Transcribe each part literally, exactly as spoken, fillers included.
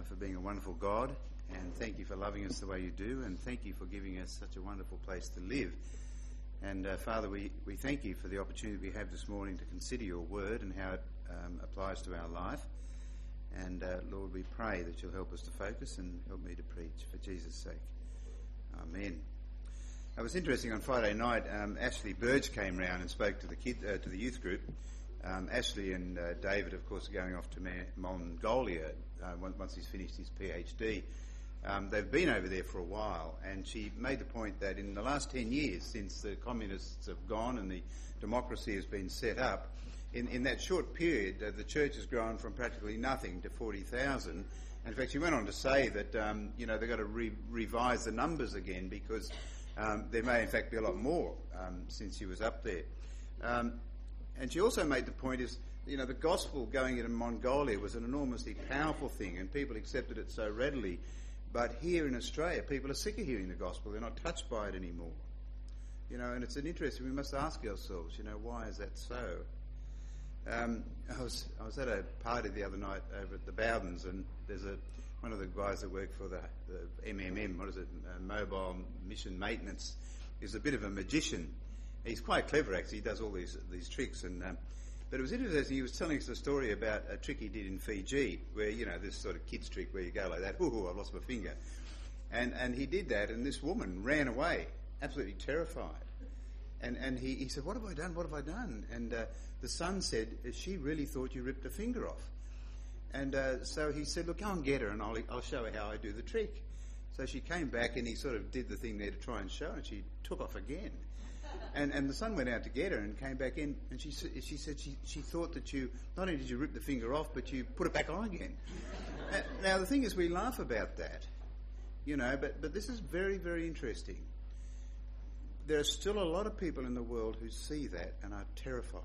for being a wonderful God, and thank you for loving us the way you do, and thank you for giving us such a wonderful place to live. And uh, Father, we, we thank you for the opportunity we have this morning to consider your word and how it um, applies to our life. And uh, Lord, we pray that you'll help us to focus and help me to preach for Jesus' sake. Amen. It was interesting, on Friday night, um, Ashley Burge came round and spoke to the kid, uh, to the youth group. Um, Ashley and uh, David, of course, are going off to Mongolia uh, once he's finished his PhD. Um, they've been over there for a while, and she made the point that in the last ten years, since the communists have gone and the democracy has been set up, in, in that short period, uh, the church has grown from practically nothing to forty thousand. And in fact, she went on to say that, um, you know, they've got to re- revise the numbers again because um, there may, in fact, be a lot more um, since she was up there. Um, And she also made the point is, you know, the gospel going into Mongolia was an enormously powerful thing and people accepted it so readily. But here in Australia, people are sick of hearing the gospel. They're not touched by it anymore. You know, and it's an interesting, we must ask ourselves, you know, why is that so? Um, I was I was at a party the other night over at the Bowdens, and there's a one of the guys that work for the, the M M M, what is it, uh, Mobile Mission Maintenance, is a bit of a magician. He's quite clever, actually. He does all these these tricks. and um, But it was interesting. He was telling us a story about a trick he did in Fiji, where, you know, this sort of kid's trick where you go like that, ooh, I've lost my finger. And and he did that, and this woman ran away, absolutely terrified. And and he, he said, what have I done? What have I done? And uh, the son said, she really thought you ripped a finger off. And uh, so he said, look, go and get her, and I'll, I'll show her how I do the trick. So she came back, and he sort of did the thing there to try and show, and she took off again. And, and the son went out to get her and came back in, and she she said she, she thought that you, not only did you rip the finger off, but you put it back on again. uh, now, the thing is, we laugh about that, you know, but, but this is very, very interesting. There are still a lot of people in the world who see that and are terrified.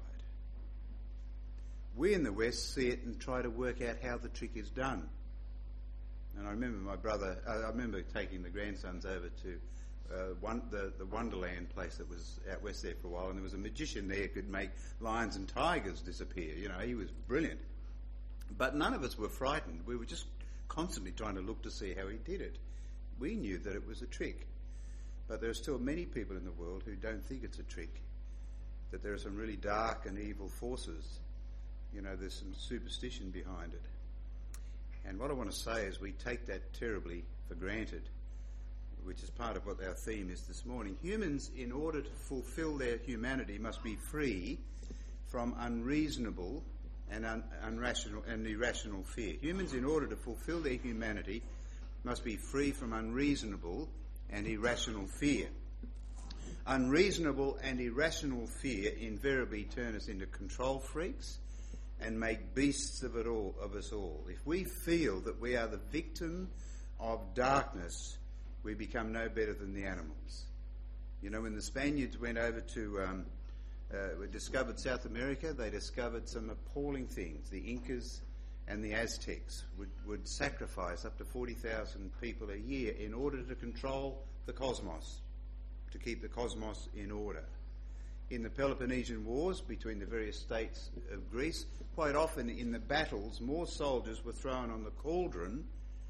We in the West see it and try to work out how the trick is done. And I remember my brother, I remember taking the grandsons over to Uh, one, the, the Wonderland place that was out west there for a while, and there was a magician there who could make lions and tigers disappear. You know, he was brilliant. But none of us were frightened. We were just constantly trying to look to see how he did it. We knew that it was a trick. But there are still many people in the world who don't think it's a trick, that there are some really dark and evil forces. You know, there's some superstition behind it. And what I want to say is we take that terribly for granted, which is part of what our theme is this morning. Humans, in order to fulfill their humanity, must be free from unreasonable and un- unrational and irrational fear. Humans, in order to fulfill their humanity, must be free from unreasonable and irrational fear. Unreasonable and irrational fear invariably turn us into control freaks and make beasts of it all, of us all. If we feel that we are the victim of darkness, we become no better than the animals. You know, when the Spaniards went over to, um, uh, discovered South America, they discovered some appalling things. The Incas and the Aztecs would, would sacrifice up to forty thousand people a year in order to control the cosmos, to keep the cosmos in order. In the Peloponnesian Wars between the various states of Greece, quite often in the battles, more soldiers were thrown on the cauldron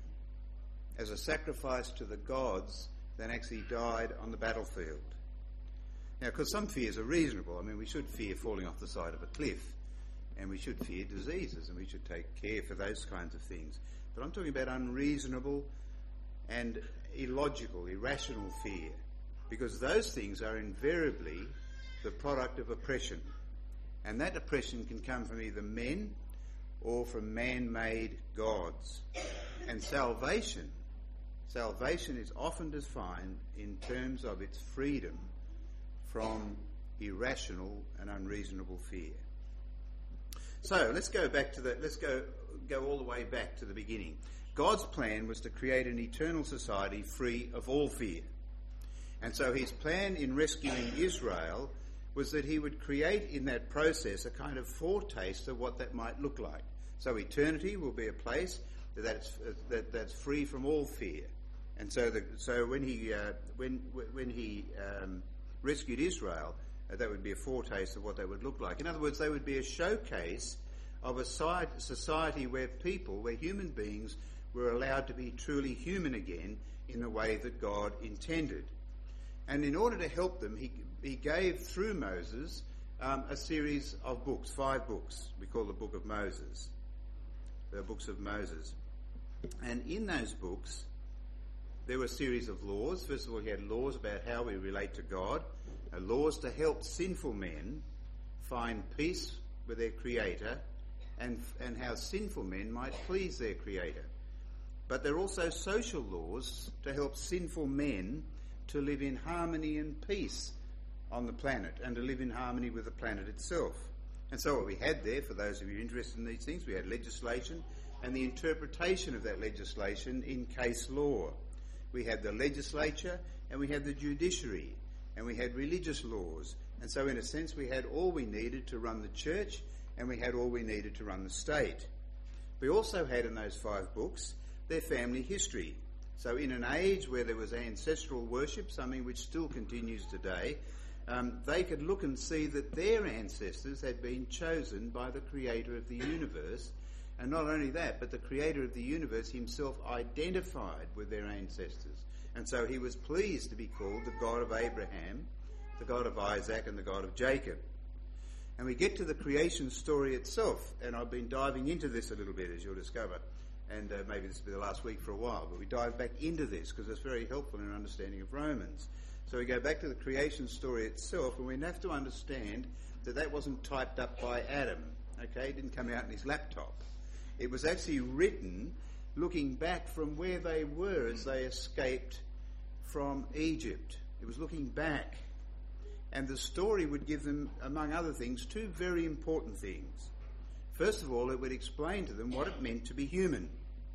as a sacrifice to the gods than actually died on the battlefield. Now, because some fears are reasonable. I mean, we should fear falling off the side of a cliff, and we should fear diseases, and we should take care for those kinds of things. But I'm talking about unreasonable and illogical, irrational fear, because those things are invariably the product of oppression. And that oppression can come from either men or from man-made gods. And salvation Salvation is often defined in terms of its freedom from irrational and unreasonable fear. So let's go back to the let's go go all the way back to the beginning. God's plan was to create an eternal society free of all fear. And so his plan in rescuing Israel was that he would create in that process a kind of foretaste of what that might look like. So eternity will be a place that's that, that's free from all fear. And so, the, so when he uh, when when he um, rescued Israel, uh, that would be a foretaste of what that would look like. In other words, they would be a showcase of a society where people, where human beings, were allowed to be truly human again in the way that God intended. And in order to help them, he, he gave through Moses um, a series of books, five books. We call the Book of Moses, the books of Moses. And in those books, there were a series of laws. First of all, he had laws about how we relate to God, uh, laws to help sinful men find peace with their Creator, and, and how sinful men might please their Creator. But there are also social laws to help sinful men to live in harmony and peace on the planet, and to live in harmony with the planet itself. And so what we had there, for those of you interested in these things, we had legislation and the interpretation of that legislation in case law. We had the legislature and we had the judiciary, and we had religious laws. And so in a sense we had all we needed to run the church, and we had all we needed to run the state. We also had in those five books their family history. So in an age where there was ancestral worship, something which still continues today, um, they could look and see that their ancestors had been chosen by the Creator of the universe. And not only that, but the Creator of the universe himself identified with their ancestors. And so he was pleased to be called the God of Abraham, the God of Isaac, and the God of Jacob. And we get to the creation story itself, and I've been diving into this a little bit, as you'll discover. And uh, maybe this will be the last week for a while, but we dive back into this because it's very helpful in our understanding of Romans. So we go back to the creation story itself, and we have to understand that that wasn't typed up by Adam, okay? It didn't come out in his laptop. It was actually written looking back from where they were as they escaped from Egypt. It was looking back. And the story would give them, among other things, two very important things. First of all, it would explain to them what it meant to be human.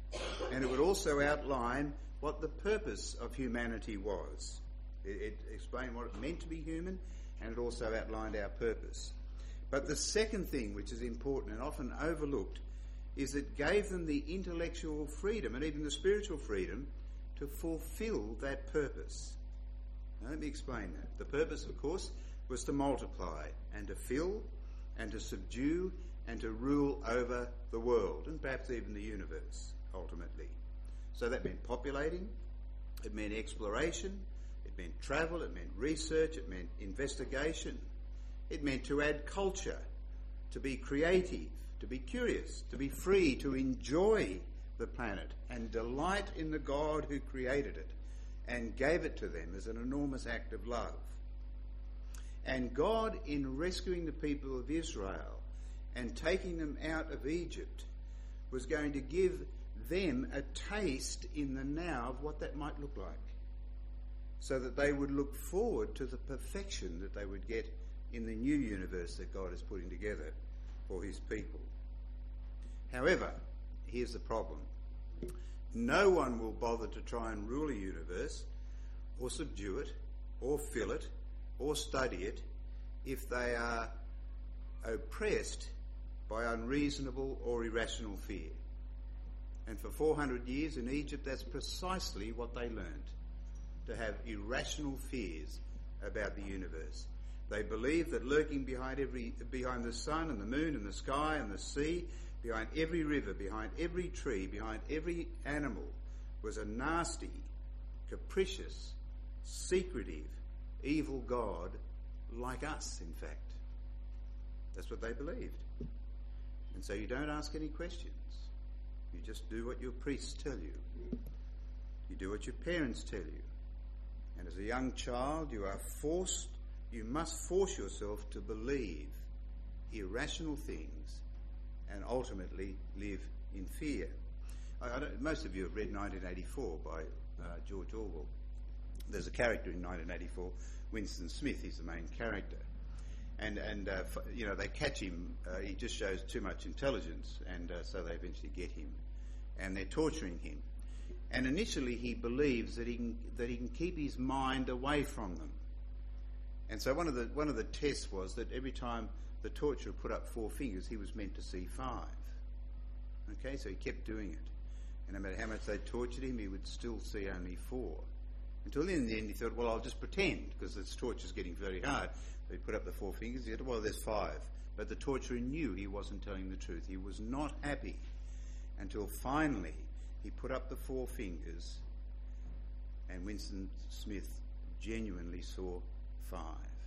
And it would also outline what the purpose of humanity was. It, it explained what it meant to be human, and it also outlined our purpose. But the second thing, which is important and often overlooked, is it gave them the intellectual freedom and even the spiritual freedom to fulfill that purpose. Now, let me explain that. The purpose, of course, was to multiply and to fill and to subdue and to rule over the world, and perhaps even the universe, ultimately. So that meant populating, it meant exploration, it meant travel, it meant research, it meant investigation. It meant to add culture, to be creative, to be curious, to be free, to enjoy the planet and delight in the God who created it and gave it to them as an enormous act of love. And God, in rescuing the people of Israel and taking them out of Egypt, was going to give them a taste in the now of what that might look like, so that they would look forward to the perfection that they would get in the new universe that God is putting together for his people. However, here's the problem. No one will bother to try and rule a universe or subdue it or fill it or study it if they are oppressed by unreasonable or irrational fear. And for four hundred years in Egypt, that's precisely what they learned, to have irrational fears about the universe. They believed that lurking behind every, behind the sun and the moon and the sky and the sea, behind every river, behind every tree, behind every animal, was a nasty, capricious, secretive, evil God like us, in fact. That's what they believed. And so you don't ask any questions. You just do what your priests tell you. You do what your parents tell you. And as a young child, you are forced, you must force yourself to believe irrational things and ultimately live in fear. I, I don't, most of you have read nineteen eighty-four by uh, George Orwell. There's a character in nineteen eighty-four, Winston Smith. He's the main character. And, and uh, you know, they catch him. Uh, he just shows too much intelligence, and uh, so they eventually get him. And they're torturing him. And initially he believes that he can, that he can keep his mind away from them. And so one of the one of the tests was that every time the torturer put up four fingers, he was meant to see five. Okay, so he kept doing it. And no matter how much they tortured him, he would still see only four. Until in the end he thought, well, I'll just pretend, because this torture's getting very hard. So he put up the four fingers, he said, well, there's five. But the torturer knew he wasn't telling the truth. He was not happy until finally he put up the four fingers, and Winston Smith genuinely saw five.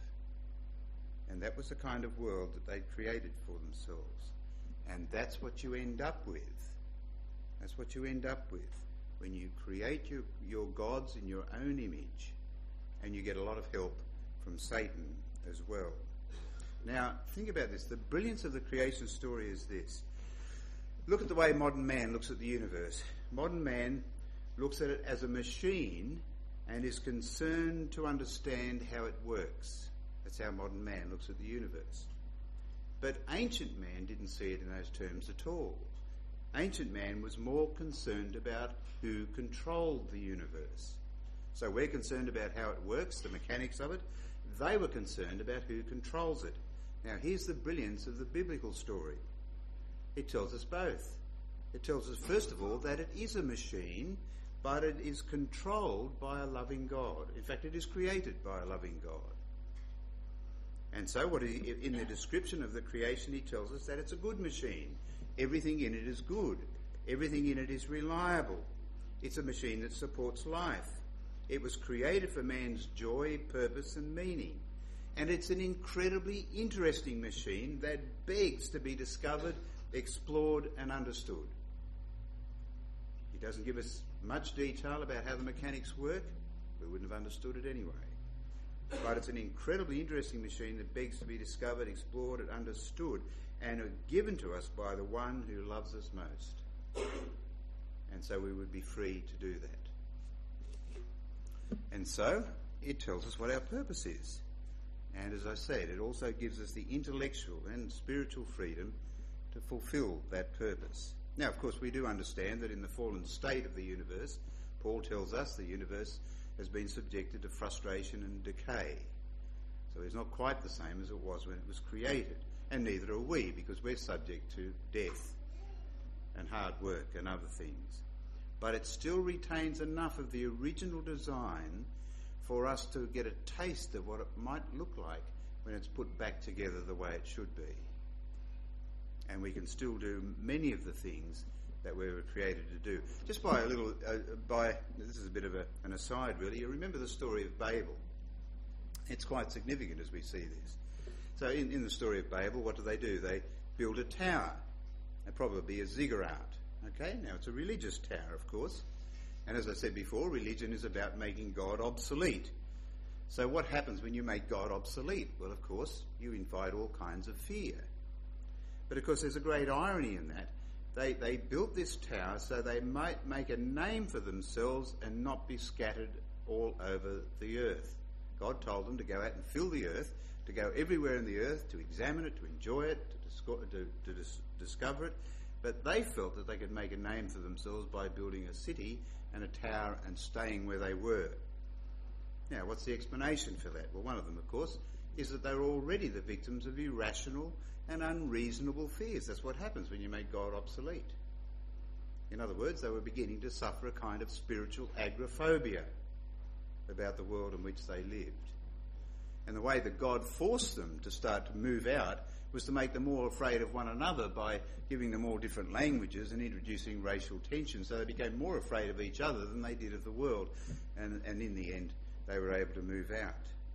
And that was the kind of world that they'd created for themselves. And that's what you end up with. That's what you end up with when you create your, your gods in your own image, and you get a lot of help from Satan as well. Now, think about this. The brilliance of the creation story is this. Look at the way modern man looks at the universe. Modern man looks at it as a machine and is concerned to understand how it works. That's how modern man looks at the universe. But ancient man didn't see it in those terms at all. Ancient man was more concerned about who controlled the universe. So we're concerned about how it works, the mechanics of it. They were concerned about who controls it. Now, here's the brilliance of the biblical story. It tells us both. It tells us, first of all, that it is a machine, but it is controlled by a loving God. In fact, it is created by a loving God. And so what he, in the description of the creation, he tells us that it's a good machine. Everything in it is good. Everything in it is reliable. It's a machine that supports life. It was created for man's joy, purpose and meaning. And it's an incredibly interesting machine that begs to be discovered, explored and understood. He doesn't give us much detail about how the mechanics work. We wouldn't have understood it anyway. But it's an incredibly interesting machine that begs to be discovered, explored and understood, and are given to us by the one who loves us most. And so we would be free to do that. And so it tells us what our purpose is. And as I said, it also gives us the intellectual and spiritual freedom to fulfill that purpose. Now, of course, we do understand that in the fallen state of the universe, Paul tells us the universe has been subjected to frustration and decay. So it's not quite the same as it was when it was created. And neither are we, because we're subject to death and hard work and other things. But it still retains enough of the original design for us to get a taste of what it might look like when it's put back together the way it should be. And we can still do many of the things that we were created to do. Just by a little, uh, by this is a bit of a, an aside really, you remember the story of Babel. It's quite significant as we see this. So in, in the story of Babel, what do they do? They build a tower, and probably a ziggurat. Okay, now it's a religious tower, of course. And as I said before, religion is about making God obsolete. So what happens when you make God obsolete? Well, of course, you invite all kinds of fear. But of course, there's a great irony in that. They, they built this tower so they might make a name for themselves and not be scattered all over the earth. God told them to go out and fill the earth, to go everywhere in the earth, to examine it, to enjoy it, to, disco- to, to dis- discover it. But they felt that they could make a name for themselves by building a city and a tower and staying where they were. Now, what's the explanation for that? Well, one of them, of course, is that they were already the victims of irrational and unreasonable fears. That's what happens when you make God obsolete. In other words, they were beginning to suffer a kind of spiritual agoraphobia about the world in which they lived. And the way that God forced them to start to move out was to make them all afraid of one another by giving them all different languages and introducing racial tension. So they became more afraid of each other than they did of the world. And, and in the end, they were able to move out.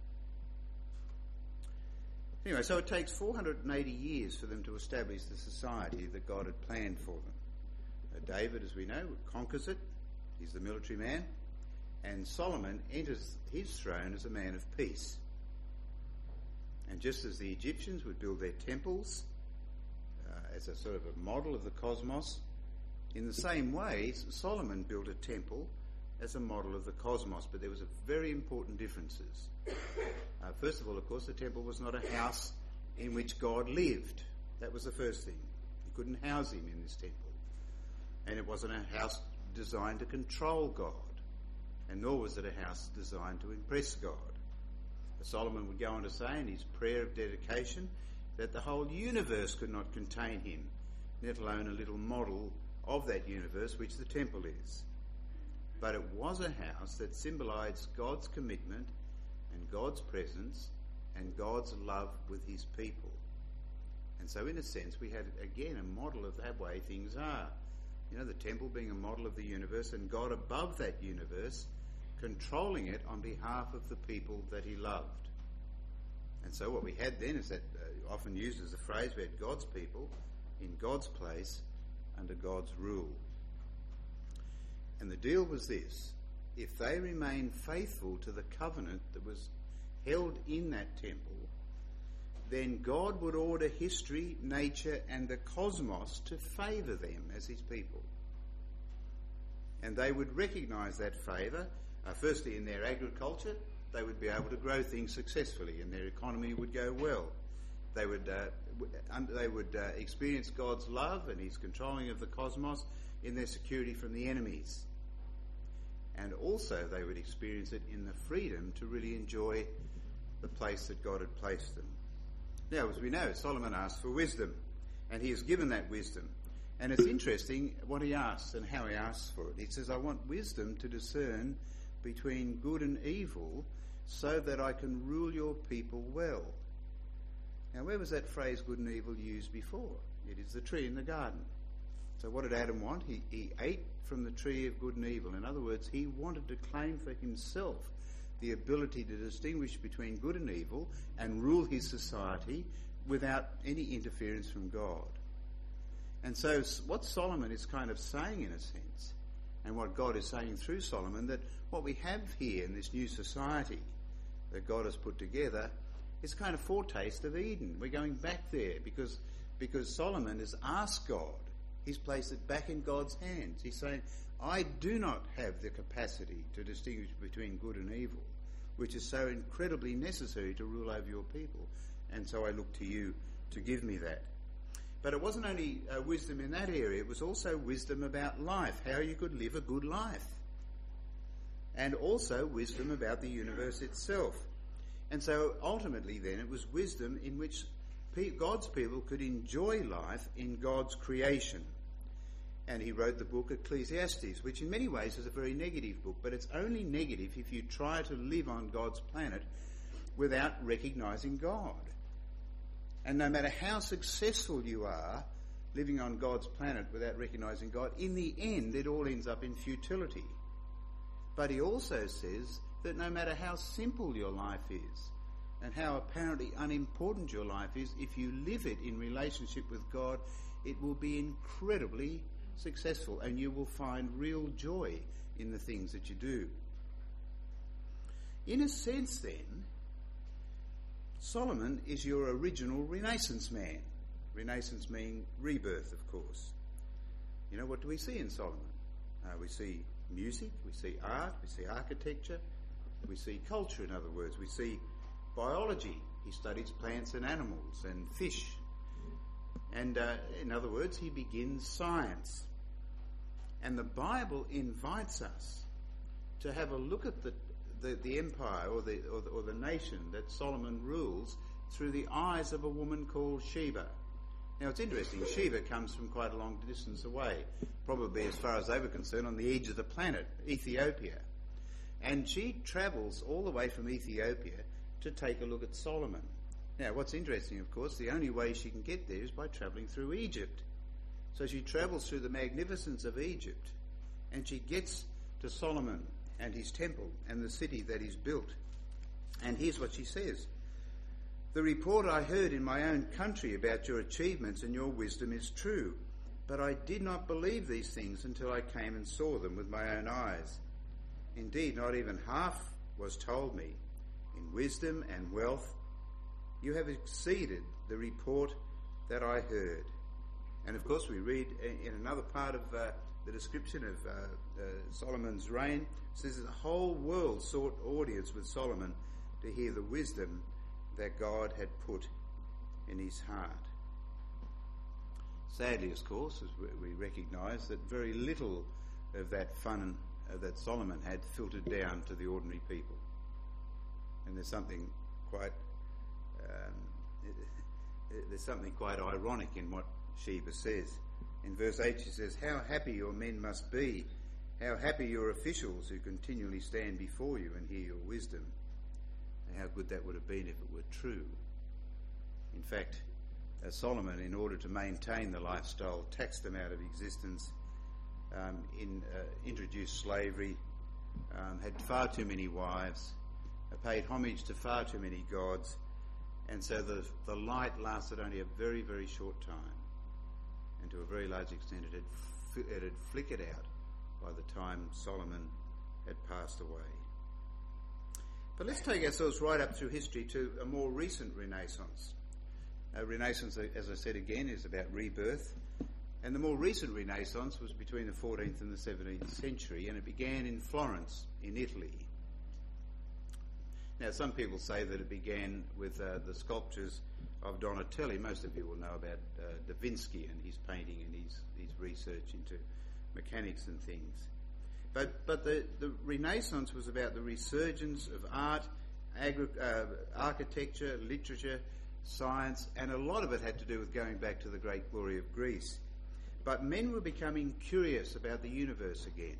Anyway, so it takes four hundred eighty years for them to establish the society that God had planned for them. Uh, David, as we know, conquers it. He's the military man. And Solomon enters his throne as a man of peace. And just as the Egyptians would build their temples uh, as a sort of a model of the cosmos, in the same way, Solomon built a temple as a model of the cosmos. But there was a very important differences. Uh, first of all, of course, the temple was not a house in which God lived. That was the first thing. You couldn't house him in this temple. And it wasn't a house designed to control God. And nor was it a house designed to impress God. Solomon would go on to say in his prayer of dedication that the whole universe could not contain him, let alone a little model of that universe which the temple is. But it was a house that symbolised God's commitment and God's presence and God's love with his people. And so in a sense we had again a model of that way things are. You know, the temple being a model of the universe, and God above that universe, controlling it on behalf of the people that he loved. And so what we had then is that, uh, often used as a phrase, we had God's people in God's place under God's rule. And the deal was this: if they remained faithful to the covenant that was held in that temple, then God would order history, nature, and the cosmos to favour them as his people. And they would recognise that favour, uh, firstly in their agriculture. They would be able to grow things successfully and their economy would go well. They would, uh, w- they would uh, experience God's love and his controlling of the cosmos in their security from the enemies. And also they would experience it in the freedom to really enjoy the place that God had placed them. Now, as we know, Solomon asked for wisdom, and he is given that wisdom. And it's interesting what he asks and how he asks for it. He says, I want wisdom to discern between good and evil so that I can rule your people well. Now, where was that phrase good and evil used before? It is the tree in the garden. So what did Adam want? He, he ate from the tree of good and evil. In other words, he wanted to claim for himself the ability to distinguish between good and evil and rule his society without any interference from God. And so what Solomon is kind of saying in a sense, and what God is saying through Solomon, that what we have here in this new society that God has put together is kind of foretaste of Eden. We're going back there because, because Solomon has asked God. He's placed it back in God's hands. He's saying, I do not have the capacity to distinguish between good and evil, which is so incredibly necessary to rule over your people. And so I look to you to give me that. But it wasn't only uh, wisdom in that area, it was also wisdom about life, how you could live a good life. And also wisdom about the universe itself. And so ultimately then it was wisdom in which God's people could enjoy life in God's creation. And he wrote the book Ecclesiastes, which in many ways is a very negative book, but it's only negative if you try to live on God's planet without recognising God. And no matter how successful you are living on God's planet without recognising God, in the end it all ends up in futility. But he also says that no matter how simple your life is and how apparently unimportant your life is, if you live it in relationship with God, it will be incredibly successful and you will find real joy in the things that you do. In a sense then, Solomon is your original Renaissance man. Renaissance meaning rebirth, of course. You know, what do we see in Solomon? Uh, we see music, we see art, we see architecture, we see culture, in other words. We see biology. He studies plants and animals and fish. And uh, in other words, he begins science. And the Bible invites us to have a look at the the, the empire or the, or the or the nation that Solomon rules through the eyes of a woman called Sheba. Now it's interesting, Sheba comes from quite a long distance away, probably as far as they were concerned on the edge of the planet, Ethiopia. And she travels all the way from Ethiopia to take a look at Solomon. Now what's interesting, of course, the only way she can get there is by travelling through Egypt. So she travels through the magnificence of Egypt and she gets to Solomon and his temple and the city that he's built. And here's what she says. The report I heard in my own country about your achievements and your wisdom is true, but I did not believe these things until I came and saw them with my own eyes. Indeed, not even half was told me. In wisdom and wealth, you have exceeded the report that I heard. And of course we read in another part of uh, the description of uh, uh, Solomon's reign, it says the whole world sought audience with Solomon to hear the wisdom that God had put in his heart. Sadly, of course, as we recognise that very little of that fun uh, that Solomon had filtered down to the ordinary people. And there's something quite um, there's something quite ironic in what Sheba says. In verse eight she says, how happy your men must be, how happy your officials who continually stand before you and hear your wisdom. And how good that would have been if it were true. In fact, uh, Solomon, in order to maintain the lifestyle, taxed them out of existence um, in, uh, introduced slavery, um, had far too many wives, uh, paid homage to far too many gods, and so the, the light lasted only a very, very short time, and to a very large extent it had, it had flickered out by the time Solomon had passed away. But let's take ourselves right up through history to a more recent Renaissance. A Renaissance, as I said again, is about rebirth. And the more recent Renaissance was between the fourteenth and the seventeenth century, and it began in Florence, in Italy. Now, some people say that it began with uh, the sculptures of Donatelli. Most of you will know about uh, Da Vinci and his painting and his, his research into mechanics and things. But but the, the Renaissance was about the resurgence of art, agri- uh, architecture, literature, science, and a lot of it had to do with going back to the great glory of Greece. But men were becoming curious about the universe again.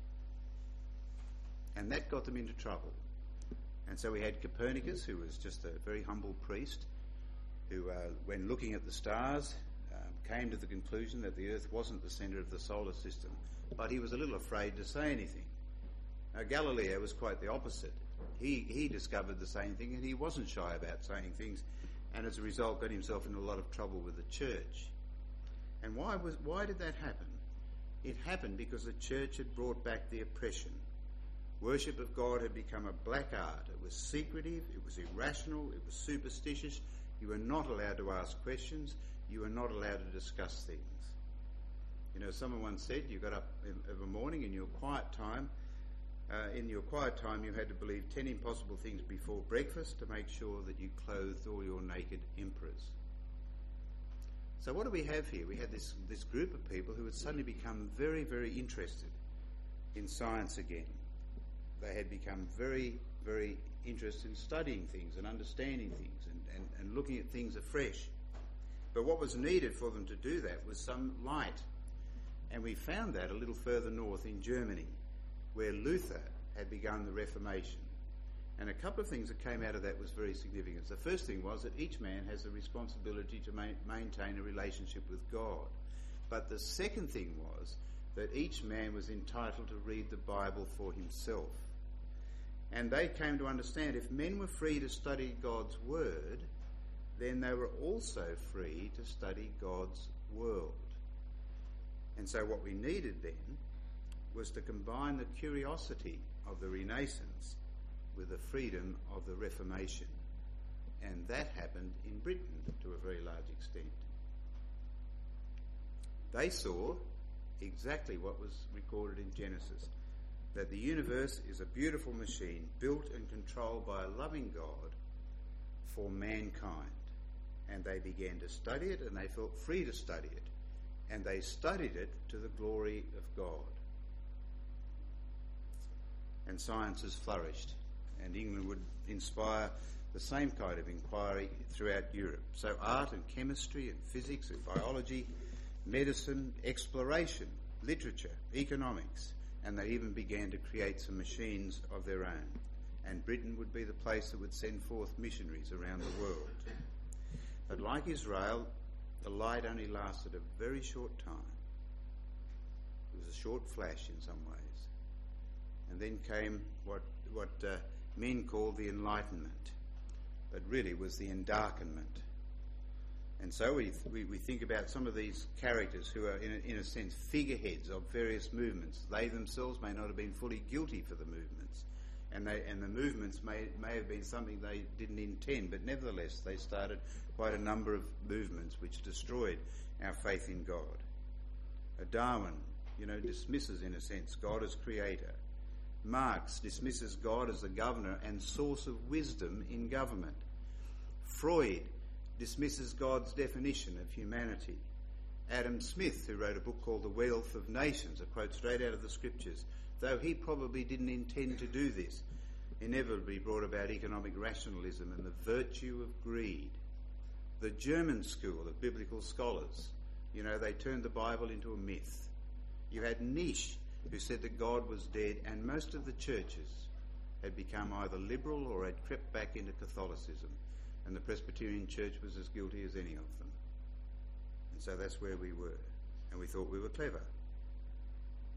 And that got them into trouble. And so we had Copernicus, who was just a very humble priest, who, uh, when looking at the stars, um, came to the conclusion that the Earth wasn't the centre of the solar system. But he was a little afraid to say anything. Now, Galileo was quite the opposite. He, he discovered the same thing, and he wasn't shy about saying things, and as a result got himself in a lot of trouble with the church. And why was why did that happen? It happened because the church had brought back the oppression. Worship of God had become a black art. It was secretive, it was irrational, it was superstitious. You were not allowed to ask questions. You were not allowed to discuss things. You know, someone once said you got up of a morning in your quiet time, uh, in your quiet time you had to believe ten impossible things before breakfast to make sure that you clothed all your naked emperors. So what do we have here? We had this, this group of people who had suddenly become very, very interested in science again. They had become very, very interested in studying things and understanding things and, and, and looking at things afresh. But what was needed for them to do that was some light. And we found that a little further north in Germany, where Luther had begun the Reformation. And a couple of things that came out of that was very significant. The first thing was that each man has the responsibility to ma- maintain a relationship with God. But the second thing was that each man was entitled to read the Bible for himself. And they came to understand if men were free to study God's Word, then they were also free to study God's world. And so what we needed then was to combine the curiosity of the Renaissance with the freedom of the Reformation. And that happened in Britain to a very large extent. They saw exactly what was recorded in Genesis, that the universe is a beautiful machine built and controlled by a loving God for mankind. And they began to study it, and they felt free to study it. And they studied it to the glory of God. And science has flourished, and England would inspire the same kind of inquiry throughout Europe. So art and chemistry and physics and biology, medicine, exploration, literature, economics, and they even began to create some machines of their own. And Britain would be the place that would send forth missionaries around the world. But like Israel, the light only lasted a very short time. It was a short flash in some ways. And then came what what uh, men call the Enlightenment, but really was the Endarkenment. And so we, we we think about some of these characters who are, in a, in a sense, figureheads of various movements. They themselves may not have been fully guilty for the movements, and they and the movements may may have been something they didn't intend, but nevertheless they started quite a number of movements which destroyed our faith in God. Uh, Darwin, you know, dismisses, in a sense, God as creator. Marx dismisses God as the governor and source of wisdom in government. Freud dismisses God's definition of humanity. Adam Smith, who wrote a book called The Wealth of Nations, a quote straight out of the scriptures, though he probably didn't intend to do this, inevitably brought about economic rationalism and the virtue of greed. The German school of biblical scholars, you know, they turned the Bible into a myth. You had Nietzsche, who said that God was dead, and most of the churches had become either liberal or had crept back into Catholicism, and the Presbyterian Church was as guilty as any of them. And so that's where we were, and we thought we were clever.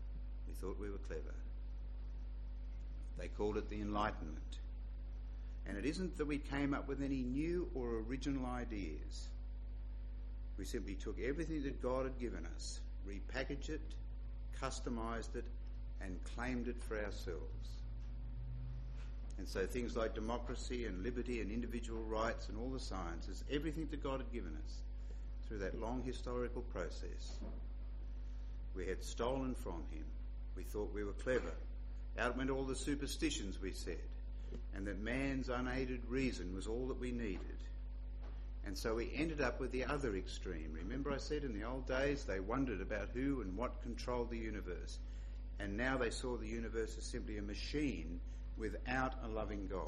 We thought we were clever. They called it the Enlightenment. And it isn't that we came up with any new or original ideas. We simply took everything that God had given us, repackaged it, customised it, and claimed it for ourselves. And so things like democracy and liberty and individual rights and all the sciences, everything that God had given us through that long historical process, we had stolen from him. We thought we were clever. Out went all the superstitions, we said, and that man's unaided reason was all that we needed. And so we ended up with the other extreme. Remember I said in the old days they wondered about who and what controlled the universe. And now they saw the universe as simply a machine without a loving God.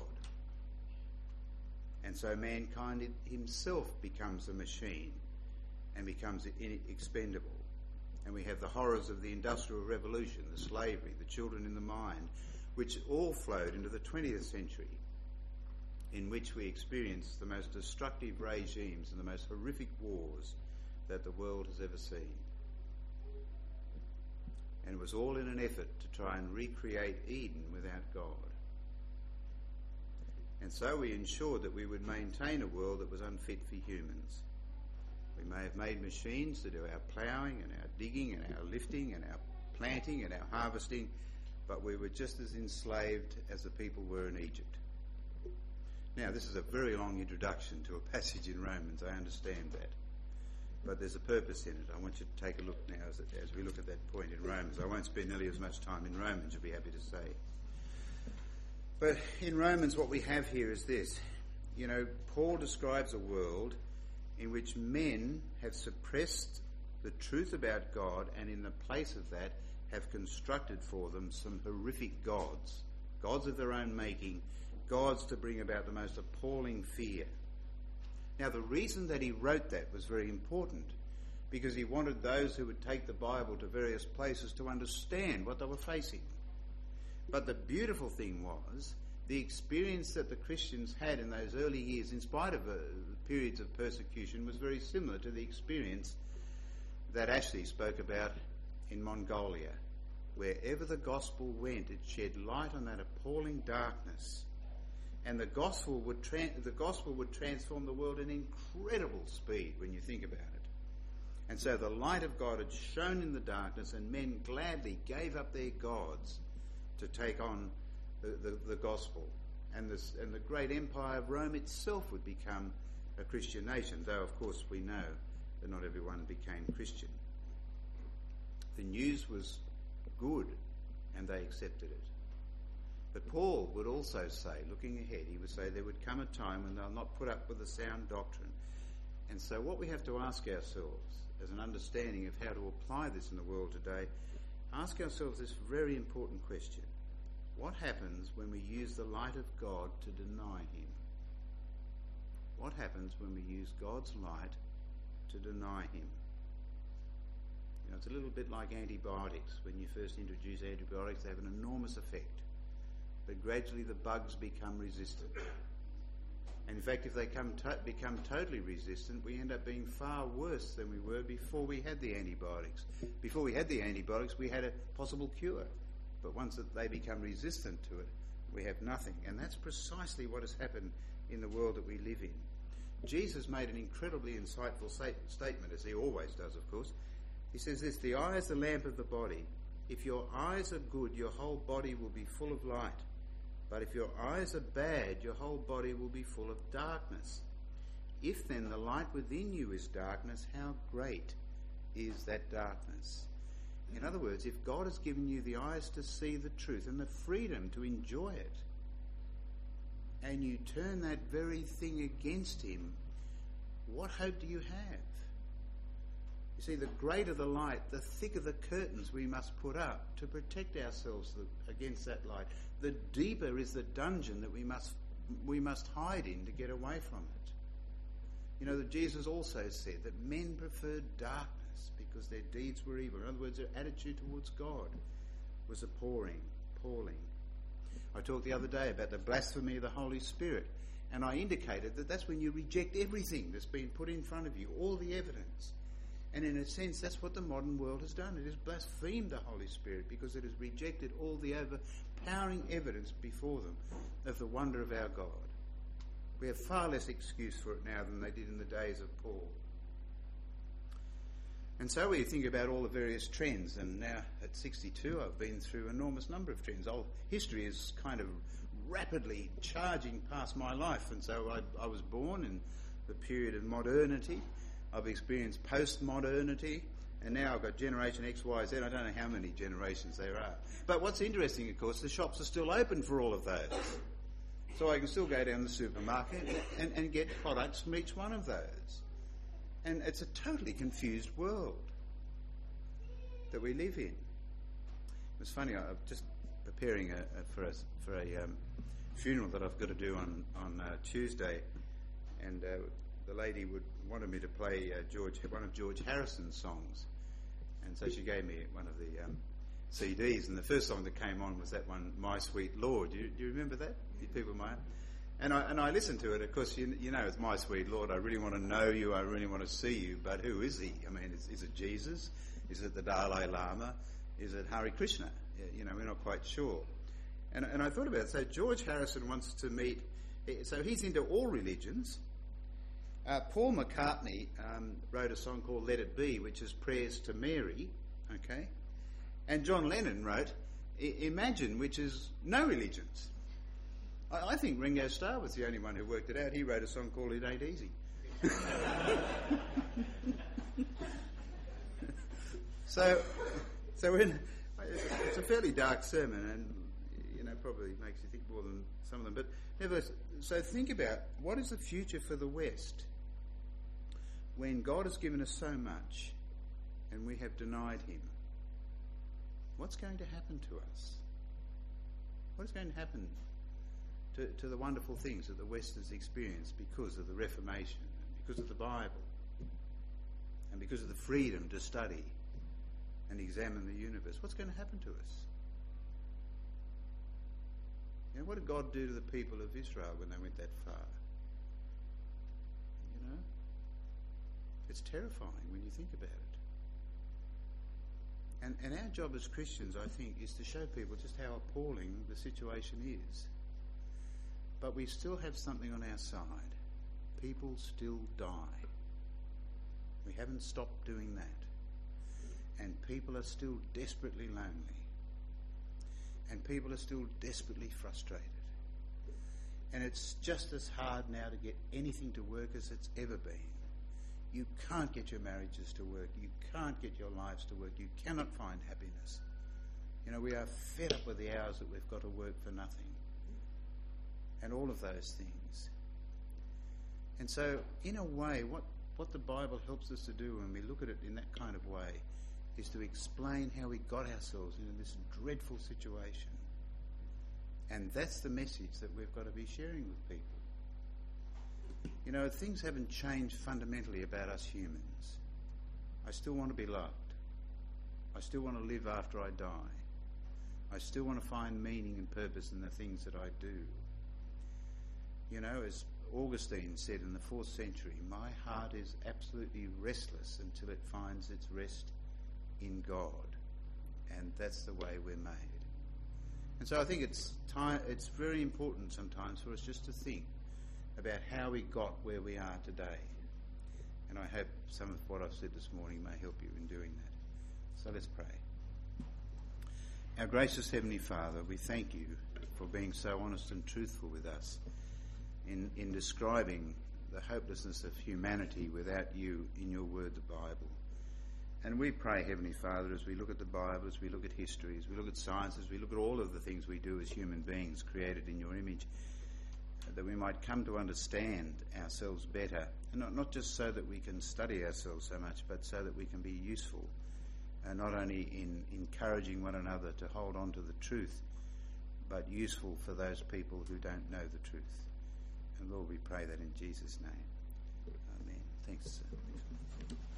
And so mankind himself becomes a machine and becomes expendable. And we have the horrors of the Industrial Revolution, the slavery, the children in the mine, which all flowed into the twentieth century, in which we experienced the most destructive regimes and the most horrific wars that the world has ever seen. And it was all in an effort to try and recreate Eden without God. And so we ensured that we would maintain a world that was unfit for humans. We may have made machines to do our ploughing and our digging and our lifting and our planting and our harvesting, but we were just as enslaved as the people were in Egypt. Now, this is a very long introduction to a passage in Romans, I understand that. But there's a purpose in it. I want you to take a look now as, as we look at that point in Romans. I won't spend nearly as much time in Romans, you'll be happy to say. But in Romans, what we have here is this. You know, Paul describes a world in which men have suppressed the truth about God and in the place of that have constructed for them some horrific gods, gods of their own making, gods to bring about the most appalling fear. Now, the reason that he wrote that was very important, because he wanted those who would take the Bible to various places to understand what they were facing. But the beautiful thing was the experience that the Christians had in those early years, in spite of uh, periods of persecution, was very similar to the experience that Ashley spoke about in Mongolia. Wherever the gospel went, it shed light on that appalling darkness. And the gospel would tra- the gospel would transform the world at incredible speed when you think about it. And so the light of God had shone in the darkness, and men gladly gave up their gods to take on the, the, the gospel. And, this, and the great empire of Rome itself would become a Christian nation, though of course we know that not everyone became Christian. The news was good, and they accepted it. But Paul would also say, looking ahead, he would say there would come a time when they'll not put up with the sound doctrine. And so what we have to ask ourselves, as an understanding of how to apply this in the world today, ask ourselves this very important question. What happens when we use the light of God to deny him? What happens when we use God's light to deny him? You know, it's a little bit like antibiotics. When you first introduce antibiotics, they have an enormous effect. But gradually the bugs become resistant. And in fact, if they come to- become totally resistant, we end up being far worse than we were before we had the antibiotics. Before we had the antibiotics, we had a possible cure. But once that they become resistant to it, we have nothing. And that's precisely what has happened in the world that we live in. Jesus made an incredibly insightful statement, as he always does, of course. He says this, "The eye is the lamp of the body. If your eyes are good, your whole body will be full of light. But if your eyes are bad, your whole body will be full of darkness. If then the light within you is darkness, how great is that darkness?" In other words, if God has given you the eyes to see the truth and the freedom to enjoy it, and you turn that very thing against him, what hope do you have? You see, the greater the light, the thicker the curtains we must put up to protect ourselves against that light. The deeper is the dungeon that we must we must hide in to get away from it. You know, that Jesus also said that men preferred darkness because their deeds were evil. In other words, their attitude towards God was appalling, appalling. I talked the other day about the blasphemy of the Holy Spirit, and I indicated that that's when you reject everything that's been put in front of you, all the evidence. And in a sense, that's what the modern world has done. It has blasphemed the Holy Spirit because it has rejected all the overpowering evidence before them of the wonder of our God. We have far less excuse for it now than they did in the days of Paul. And so we think about all the various trends, and now at sixty-two I've been through an enormous number of trends. Old history is kind of rapidly charging past my life, and so I, I was born in the period of modernity. I've experienced post-modernity, and now I've got Generation X, Y, Z. I don't know how many generations there are. But what's interesting, of course, the shops are still open for all of those. So I can still go down the supermarket and, and get products from each one of those. And it's a totally confused world that we live in. It was funny, I'm just preparing a, a, for a, for a um, funeral that I've got to do on, on uh, Tuesday, and uh, the lady would wanted me to play uh, George, one of George Harrison's songs. And so she gave me one of the um, C Ds, and the first song that came on was that one, My Sweet Lord. Do you, do you remember that? You people might. And I, and I listened to it. Of course, you, you know, it's My Sweet Lord. I really want to know you. I really want to see you. But who is he? I mean, is, is it Jesus? Is it the Dalai Lama? Is it Hare Krishna? You know, we're not quite sure. And, and I thought about it. So George Harrison wants to meet, so he's into all religions. Uh, Paul McCartney um, wrote a song called Let It Be, which is prayers to Mary, okay? And John Lennon wrote I- Imagine, which is no religions. I, I think Ringo Starr was the only one who worked it out. He wrote a song called It Ain't Easy. so, so when, it's a fairly dark sermon, and you know probably makes you think more than some of them. But nevertheless, so think about what is the future for the West when God has given us so much and we have denied him. What's going to happen to us? What is going to happen to, to the wonderful things that the West has experienced because of the Reformation, and because of the Bible, and because of the freedom to study and examine the universe? What's going to happen to us? You know, what did God do to the people of Israel when they went that far? You know? It's terrifying when you think about it. And, and our job as Christians, I think, is to show people just how appalling the situation is. But we still have something on our side. People still die. We haven't stopped doing that. And people are still desperately lonely. And people are still desperately frustrated. And it's just as hard now to get anything to work as it's ever been. You can't get your marriages to work. You can't get your lives to work. You cannot find happiness. You know, we are fed up with the hours that we've got to work for nothing. And all of those things. And so, in a way, what, what the Bible helps us to do when we look at it in that kind of way is to explain how we got ourselves into this dreadful situation. And that's the message that we've got to be sharing with people. You know, things haven't changed fundamentally about us humans. I still want to be loved. I still want to live after I die. I still want to find meaning and purpose in the things that I do. You know, as Augustine said in the fourth century, my heart is absolutely restless until it finds its rest in God. And that's the way we're made. And so I think it's time, it's very important sometimes for us just to think about how we got where we are today. And I hope some of what I've said this morning may help you in doing that. So let's pray. Our gracious Heavenly Father, we thank you for being so honest and truthful with us in, in describing the hopelessness of humanity without you in your word, the Bible. And we pray, Heavenly Father, as we look at the Bible, as we look at history, as we look at science, as we look at all of the things we do as human beings created in your image, that we might come to understand ourselves better, and not, not just so that we can study ourselves so much, but so that we can be useful, uh, not only in encouraging one another to hold on to the truth, but useful for those people who don't know the truth. And Lord, we pray that in Jesus' name. Amen. Thanks.